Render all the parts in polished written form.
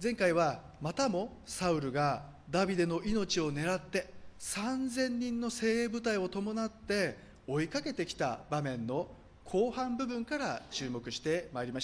前回はまたもサウルがダビデの命を狙って3000人の精鋭部隊を伴って追いかけてきた場面の後半部分から注目してまいりました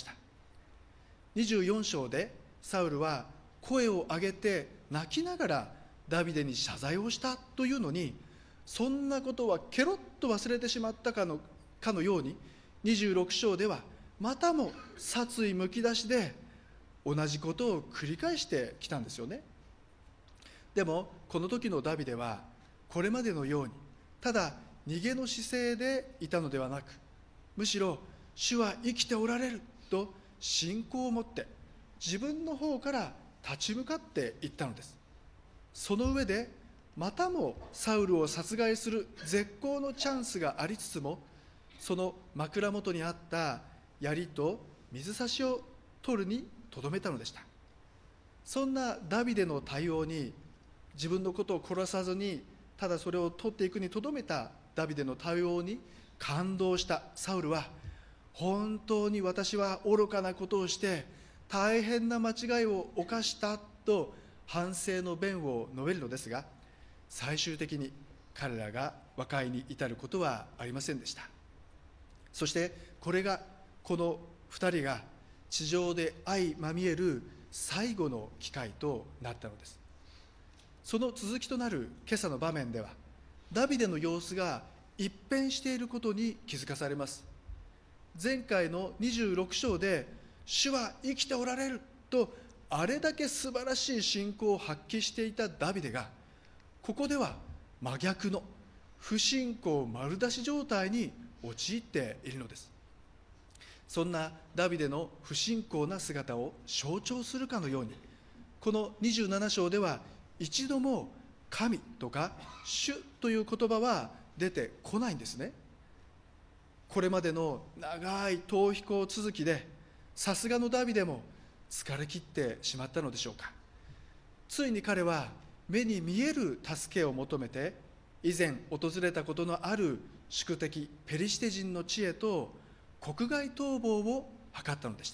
。24章でサウルは声を上げて泣きながらダビデに謝罪をしたというのに、そんなことはケロッと忘れてしまったかのように、26章ではまたも殺意むき出しで同じことを繰り返してきたんですよね。でもこの時のダビデはこれまでのようにただ逃げの姿勢でいたのではなく、むしろ主は生きておられると信仰を持って自分の方から立ち向かっていったのです。その上でまたもサウルを殺害する絶好のチャンスがありつつも、その枕元にあった槍と水差しを取るにとどめたのでした。そんなダビデの対応に、自分のことを殺さずにただそれを取っていくにとどめたダビデの対応に感動したサウルは、本当に私は愚かなことをして大変な間違いを犯したと反省の弁を述べるのですが、最終的に彼らが和解に至ることはありませんでした。そしてこれがこの2人が地上で相まみえる最後の機会となったのです。その続きとなる今朝の場面では、ダビデの様子が一変していることに気づかされます。前回の26章で主は生きておられるとあれだけ素晴らしい信仰を発揮していたダビデが、ここでは真逆の不信仰丸出し状態に陥っているのです。そんなダビデの不信仰な姿を象徴するかのように、この27章では一度も神とか主という言葉は出てこないんですね。これまでの長い逃避行続きで、さすがのダビデも疲れ切ってしまったのでしょうか。ついに彼は目に見える助けを求めて、以前訪れたことのある宿敵ペリシテ人の地へと国外逃亡を図ったのでした。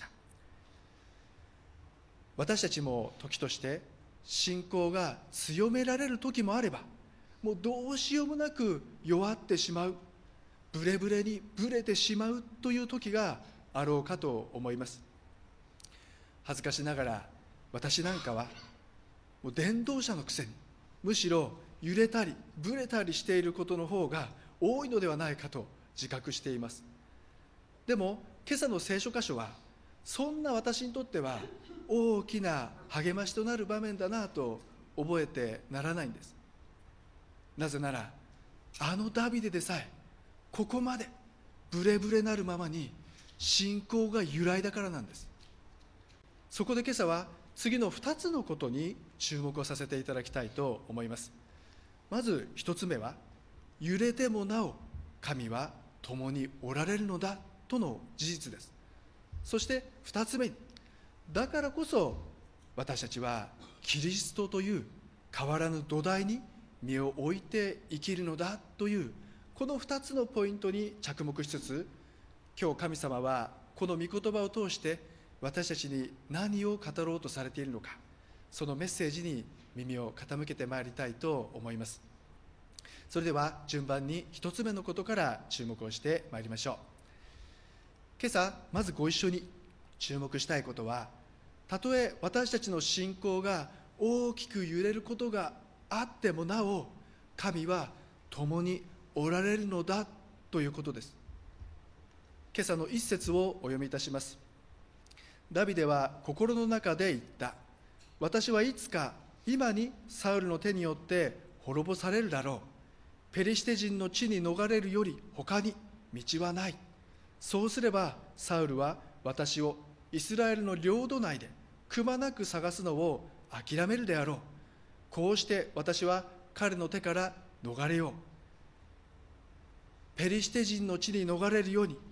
私たちも時として信仰が強められる時もあれば、もうどうしようもなく弱ってしまう、ブレブレにブレてしまうという時があろうかと思います。恥ずかしながら私なんかはもう伝道者のくせに、むしろ揺れたりブレたりしていることの方が多いのではないかと自覚しています。でも今朝の聖書箇所はそんな私にとっては大きな励ましとなる場面だなと覚えてならないんです。なぜならあのダビデでさえここまでブレブレなるままに信仰が揺らいだからなんです。そこで今朝は次の2つのことに注目をさせていただきたいと思います。まず1つ目は、揺れてもなお神は共におられるのだとの事実です。そして2つ目に、だからこそ私たちはキリストという変わらぬ土台に身を置いて生きるのだという、この2つのポイントに着目しつつ、今日神様はこの御言葉を通して私たちに何を語ろうとされているのか、そのメッセージに耳を傾けてまいりたいと思います。それでは順番に1つ目のことから注目をしてまいりましょう。今朝まずご一緒に注目したいことは、たとえ私たちの信仰が大きく揺れることがあってもなお、神は共におられるのだということです。今朝の一節をお読みいたします。ダビデは心の中で言った。私はいつか今にサウルの手によって滅ぼされるだろう。ペリシテ人の地に逃れるより他に道はない。そうすればサウルは私をイスラエルの領土内でくまなく探すのを諦めるであろう。こうして私は彼の手から逃れよう。ペリシテ人の地に逃れるより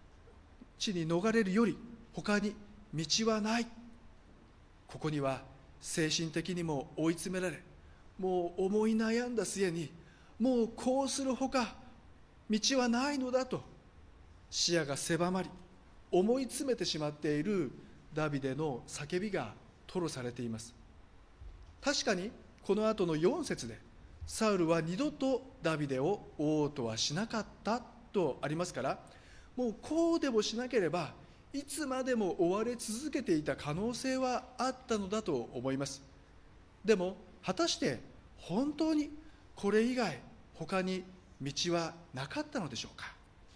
他に道はない。ここには精神的にも追い詰められ、もう思い悩んだ末に、もうこうするほか道はないのだと視野が狭まり、思い詰めてしまっているダビデの叫びが吐露されています。確かにこの後の4節で、サウルは二度とダビデを王とはしなかったとありますから、もうこうでもしなければいつまでも追われ続けていた可能性はあったのだと思います。でも果たして本当にこれ以外他に道はなかったのでしょうか。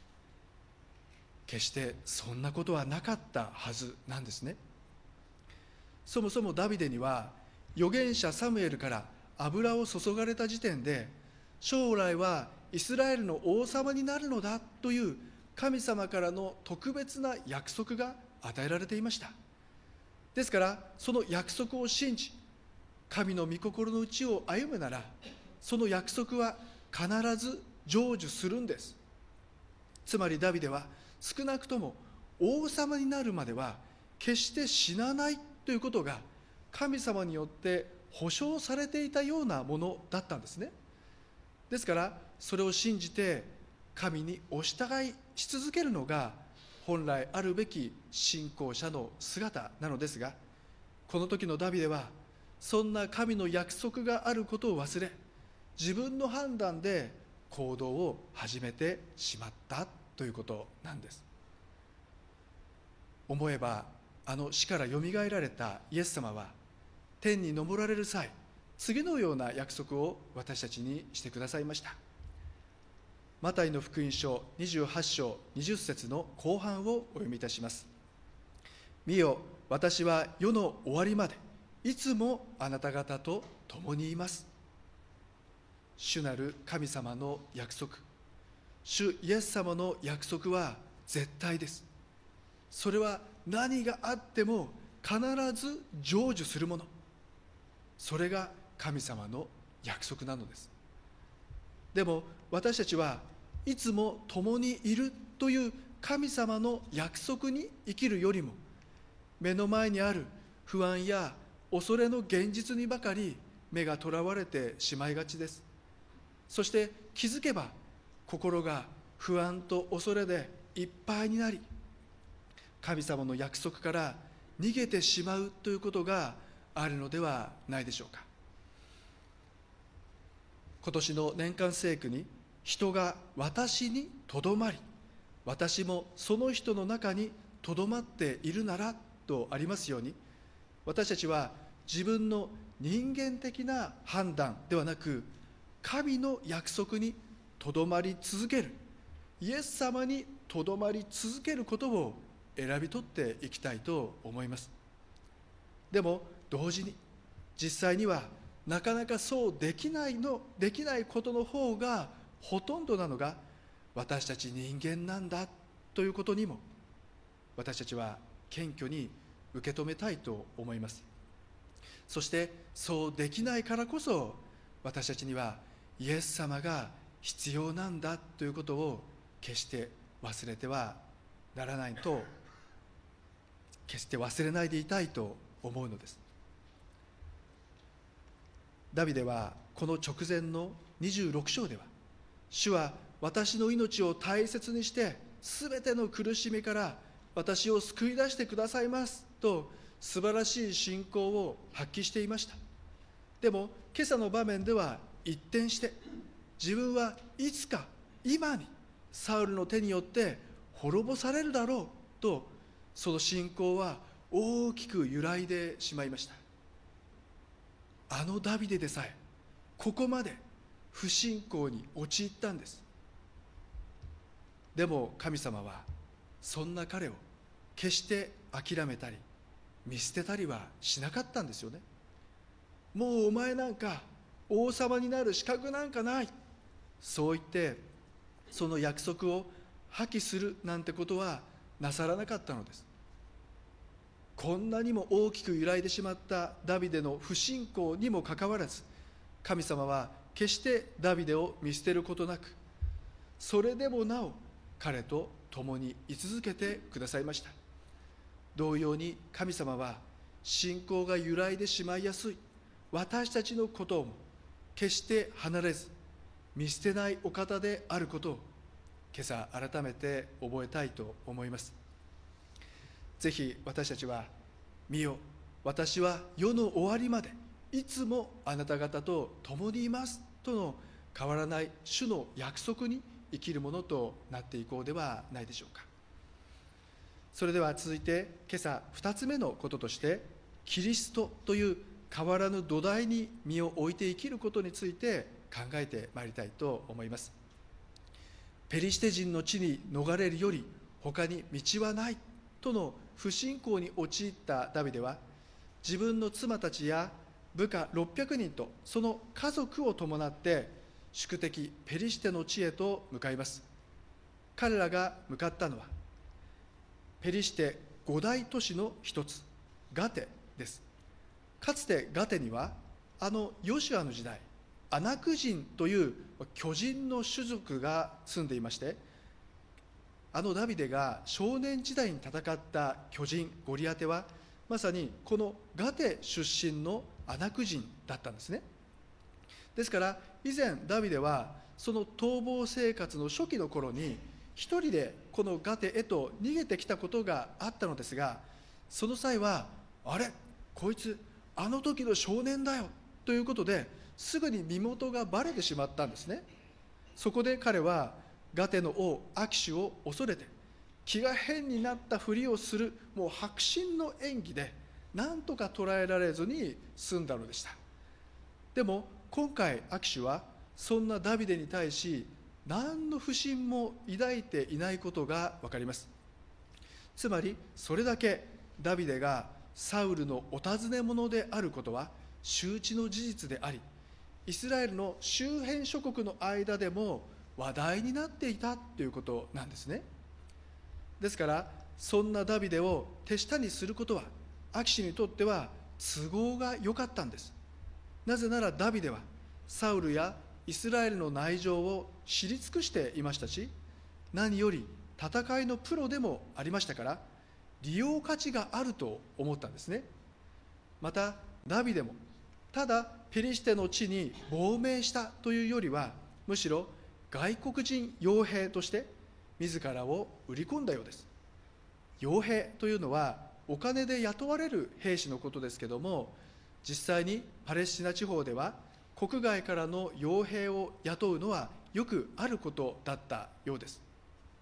決してそんなことはなかったはずなんですね。そもそもダビデには預言者サムエルから油を注がれた時点で、将来はイスラエルの王様になるのだという神様からの特別な約束が与えられていました。ですからその約束を信じ、神の御心の内を歩むなら、その約束は必ず成就するんです。つまりダビデは少なくとも王様になるまでは決して死なないということが神様によって保証されていたようなものだったんですね。ですからそれを信じて神にお従いし続けるのが本来あるべき信仰者の姿なのですが、この時のダビデはそんな神の約束があることを忘れ、自分の判断で行動を始めてしまったということなんです。思えば死からよみがえられたイエス様は天に昇られる際、次のような約束を私たちにしてくださいました。マタイの福音書28章20節の後半をお読みいたします。見よ、私は世の終わりまでいつもあなた方と共にいます。主なる神様の約束、主イエス様の約束は絶対です。それは何があっても必ず成就するもの、それが神様の約束なのです。でも私たちはいつも共にいるという神様の約束に生きるよりも、目の前にある不安や恐れの現実にばかり目がとらわれてしまいがちです。そして気づけば心が不安と恐れでいっぱいになり、神様の約束から逃げてしまうということがあるのではないでしょうか。今年の年間聖句に、人が私にとどまり私もその人の中にとどまっているならとありますように、私たちは自分の人間的な判断ではなく、神の約束にとどまり続ける、イエス様にとどまり続けることを選び取っていきたいと思います。でも同時に実際にはなかなかそうできないことの方がほとんどなのが私たち人間なんだということにも、私たちは謙虚に受け止めたいと思います。そしてそうできないからこそ、私たちにはイエス様が必要なんだということを決して忘れてはならないと、決して忘れないでいたいと思うのです。ダビデはこの直前の26章では、主は私の命を大切にしてすべての苦しみから私を救い出してくださいますと素晴らしい信仰を発揮していました。でも今朝の場面では一転して、自分はいつか今にサウルの手によって滅ぼされるだろうと、その信仰は大きく揺らいでしまいました。あのダビデでさえここまで不信仰に陥ったんです。でも神様はそんな彼を決して諦めたり見捨てたりはしなかったんですよね。もうお前なんか王様になる資格なんかない、そう言ってその約束を破棄するなんてことはなさらなかったのです。こんなにも大きく揺らいでしまったダビデの不信仰にもかかわらず、神様は決してダビデを見捨てることなく、それでもなお彼と共に居続けてくださいました。同様に神様は信仰が揺らいでしまいやすい私たちのことをも決して離れず見捨てないお方であることを今朝改めて覚えたいと思います。ぜひ私たちは、見よ私は世の終わりまでいつもあなた方と共にいますとの変わらない主の約束に生きるものとなっていこうではないでしょうか。それでは続いて今朝2つ目のこととして、キリストという変わらぬ土台に身を置いて生きることについて考えてまいりたいと思います。ペリシテ人の地に逃れるより他に道はないとの不信仰に陥ったダビデは、自分の妻たちや部下600人とその家族を伴って宿敵ペリシテの地へと向かいます。彼らが向かったのはペリシテ5大都市の一つ、ガテです。かつてガテにはヨシュアの時代、アナク人という巨人の種族が住んでいまして、ダビデが少年時代に戦った巨人ゴリアテはまさにこのガテ出身のアナク人だったんですね。ですから以前ダビデはその逃亡生活の初期の頃に一人でこのガテへと逃げてきたことがあったのですが、その際はあれこいつあの時の少年だよということですぐに身元がバレてしまったんですね。そこで彼はガテの王アキシュを恐れて気が変になったふりをする、もう迫真の演技でなんとか捕らえられずに済んだのでした。でも今回アキシュはそんなダビデに対し何の不信も抱いていないことが分かります。つまりそれだけダビデがサウルのお尋ね者であることは周知の事実であり、イスラエルの周辺諸国の間でも話題になっていたということなんですね。ですからそんなダビデを手下にすることはアキシにとっては都合が良かったんです。なぜならダビデはサウルやイスラエルの内情を知り尽くしていましたし、何より戦いのプロでもありましたから、利用価値があると思ったんですね。またダビデもただペリシテの地に亡命したというよりは、むしろ外国人傭兵として自らを売り込んだようです。傭兵というのはお金で雇われる兵士のことですけども、実際にパレスチナ地方では国外からの傭兵を雇うのはよくあることだったようです。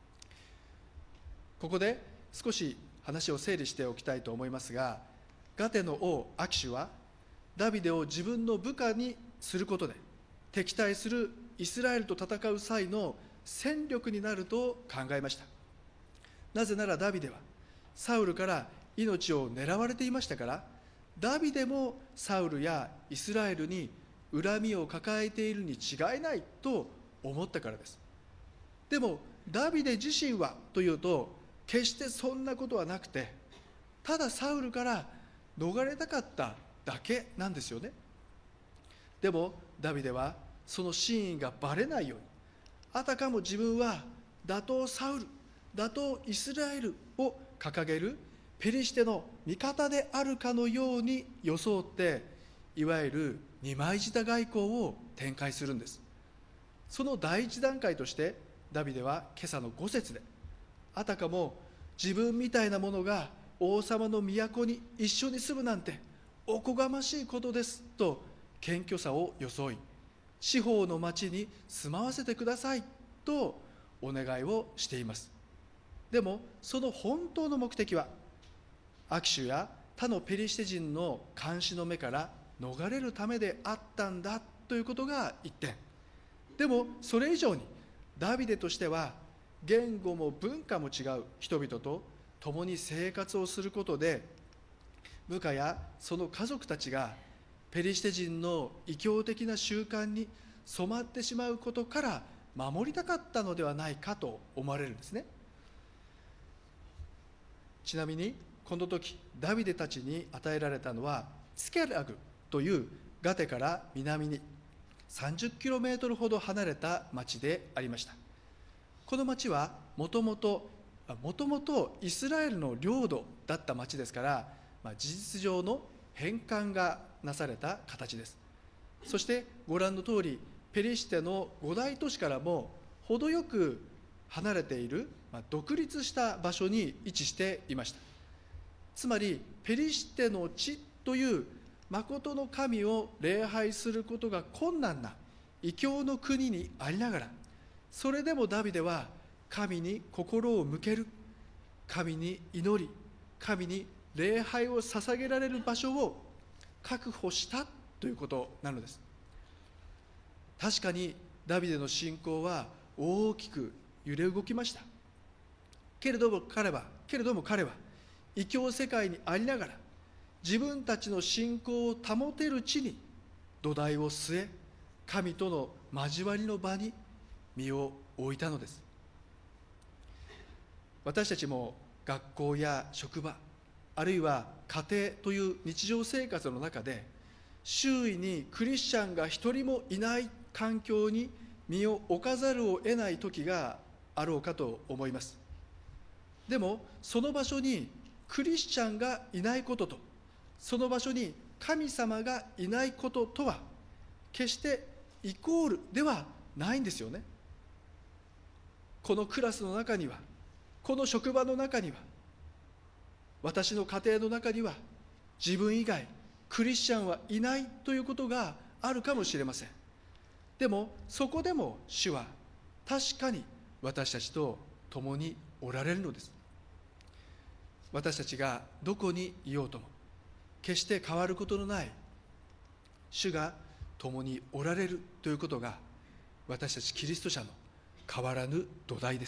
ここで少し話を整理しておきたいと思いますが、ガテの王アキシュはダビデを自分の部下にすることで敵対するイスラエルと戦う際の戦力になると考えました。なぜならダビデはサウルから命を狙われていましたから、ダビデもサウルやイスラエルに恨みを抱えているに違いないと思ったからです。でもダビデ自身はというと、決してそんなことはなくて、ただサウルから逃れたかっただけなんですよね。でもダビデはその真意がバレないように、あたかも自分は打倒サウル、打倒イスラエルを掲げるペリシテの味方であるかのように装って、いわゆる二枚舌外交を展開するんです。その第一段階としてダビデは今朝の5節で、あたかも自分みたいなものが王様の都に一緒に住むなんておこがましいことですと謙虚さを装い、四方の町に住まわせてくださいとお願いをしています。でもその本当の目的はアキシュや他のペリシテ人の監視の目から逃れるためであったんだということが一点。でもそれ以上にダビデとしては言語も文化も違う人々と共に生活をすることで、部下やその家族たちがペリシテ人の異教的な習慣に染まってしまうことから守りたかったのではないかと思われるんですね。ちなみにこの時ダビデたちに与えられたのはツケラグというガテから南に30kmほど離れた町でありました。この町はもともとイスラエルの領土だった町ですから、事実上の返還がなされた形です。そしてご覧の通りペリシテの5大都市からも程よく離れている、独立した場所に位置していました。 つまりペリシテの地という誠の神を礼拝することが困難な異教の国にありながら、それでもダビデは神に心を向ける、神に祈り、神に礼拝を捧げられる場所を確保したということなのです。確かにダビデの信仰は大きく揺れ動きました。けれども彼は異教世界にありながら、自分たちの信仰を保てる地に土台を据え、神との交わりの場に身を置いたのです。私たちも学校や職場、あるいは家庭という日常生活の中で、周囲にクリスチャンが一人もいない環境に身を置かざるを得ない時があろうかと思います。でもその場所にクリスチャンがいないことと、その場所に神様がいないこととは決してイコールではないんですよね。このクラスの中には、この職場の中には、私の家庭の中には、自分以外クリスチャンはいないということがあるかもしれません。でもそこでも主は確かに私たちと共におられるのです。私たちがどこにいようとも決して変わることのない主が共におられるということが、私たちキリスト者の変わらぬ土台です。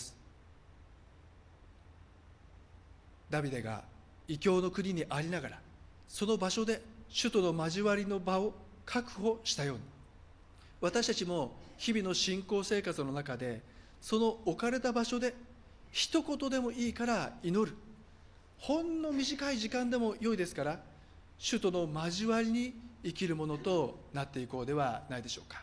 ダビデが異教の国にありながら、その場所で主との交わりの場を確保したように、私たちも日々の信仰生活の中で、その置かれた場所で一言でもいいから祈る、ほんの短い時間でも良いですから、主との交わりに生きるものとなっていこうではないでしょうか。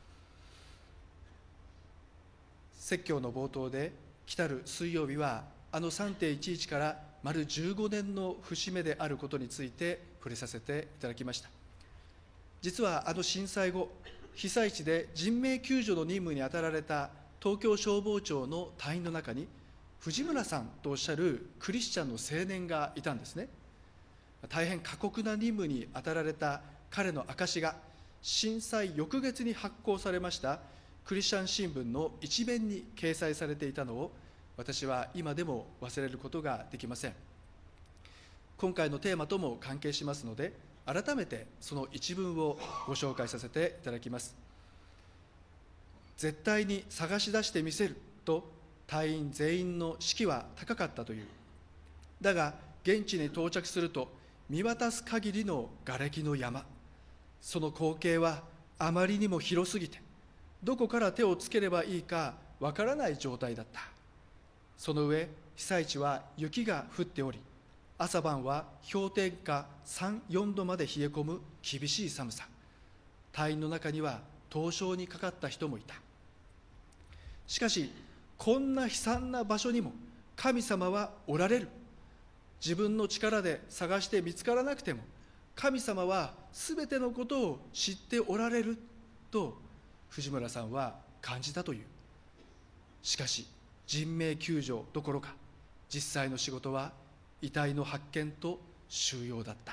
説教の冒頭で、来たる水曜日は3.11 から丸15年の節目であることについて触れさせていただきました。実は震災後、被災地で人命救助の任務に当たられた東京消防庁の隊員の中に、藤村さんとおっしゃるクリスチャンの青年がいたんですね。大変過酷な任務に当たられた彼の証が、震災翌月に発行されましたクリスチャン新聞の一面に掲載されていたのを、私は今でも忘れることができません。今回のテーマとも関係しますので、改めてその一文をご紹介させていただきます。絶対に探し出してみせると隊員全員の士気は高かったという。だが現地に到着すると、見渡す限りの瓦礫の山、その光景はあまりにも広すぎて、どこから手をつければいいかわからない状態だった。その上、被災地は雪が降っており、朝晩は氷点下3、4度まで冷え込む厳しい寒さ。隊員の中には凍傷にかかった人もいた。しかし、こんな悲惨な場所にも神様はおられる。自分の力で探して見つからなくても、神様はすべてのことを知っておられると藤村さんは感じたという。しかし人命救助どころか、実際の仕事は遺体の発見と収容だった。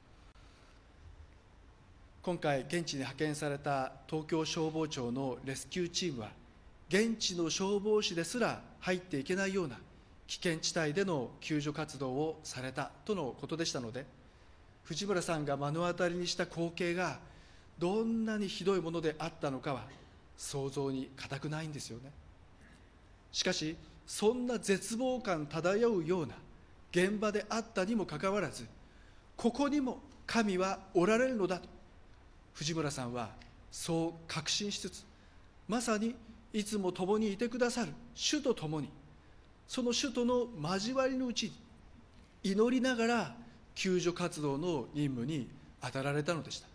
今回現地に派遣された東京消防庁のレスキューチームは、現地の消防士ですら入っていけないような危険地帯での救助活動をされたとのことでしたので、藤村さんが目の当たりにした光景がどんなにひどいものであったのかは想像に難くないんですよね。しかし、そんな絶望感漂うような現場であったにもかかわらず、ここにも神はおられるのだと藤村さんはそう確信しつつ、まさにいつも共にいてくださる主と共に、その主との交わりのうちに祈りながら救助活動の任務に当たられたのでした。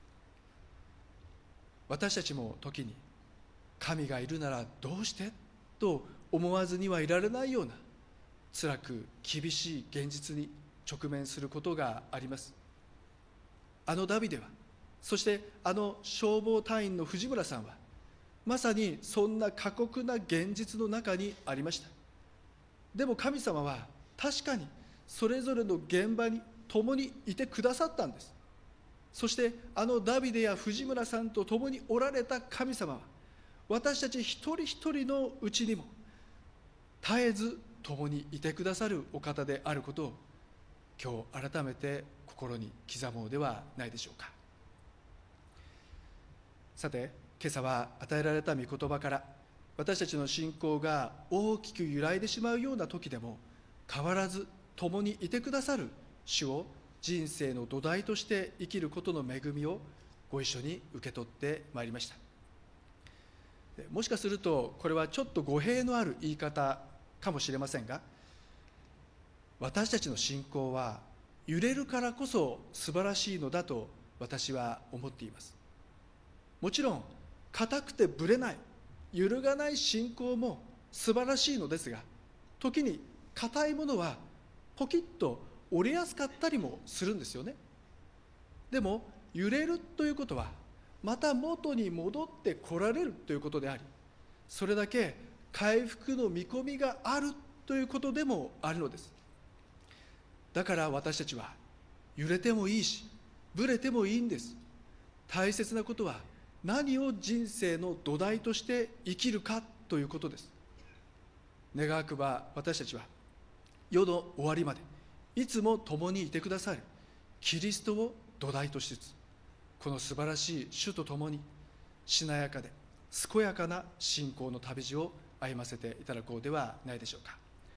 私たちも時に、神がいるならどうしてと思わずにはいられないような辛く厳しい現実に直面することがあります。ダビデは、そして消防隊員の藤村さんは、まさにそんな過酷な現実の中にありました。でも神様は確かにそれぞれの現場に共にいてくださったんです。そしてダビデや藤村さんと共におられた神様は、私たち一人一人のうちにも絶えず共にいてくださるお方であることを、今日改めて心に刻もうではないでしょうか。さて、今朝は与えられた御言葉から、私たちの信仰が大きく揺らいでしまうような時でも、変わらず共にいてくださる主を人生の土台として生きることの恵みをご一緒に受け取ってまいりました。もしかするとこれはちょっと語弊のある言い方かもしれませんが、私たちの信仰は揺れるからこそ素晴らしいのだと私は思っています。もちろん固くてぶれない、揺るがない信仰も素晴らしいのですが、時に固いものはポキッと折れやすかったりもするんですよね。でも揺れるということは、また元に戻って来られるということであり、それだけ回復の見込みがあるということでもあるのです。だから私たちは揺れてもいいし、ぶれてもいいんです。大切なことは、何を人生の土台として生きるかということです。願わくば私たちは世の終わりまでいつも共にいてくださるキリストを土台としつつ、この素晴らしい主と共にしなやかで健やかな信仰の旅路を歩ませていただこうではないでしょうか。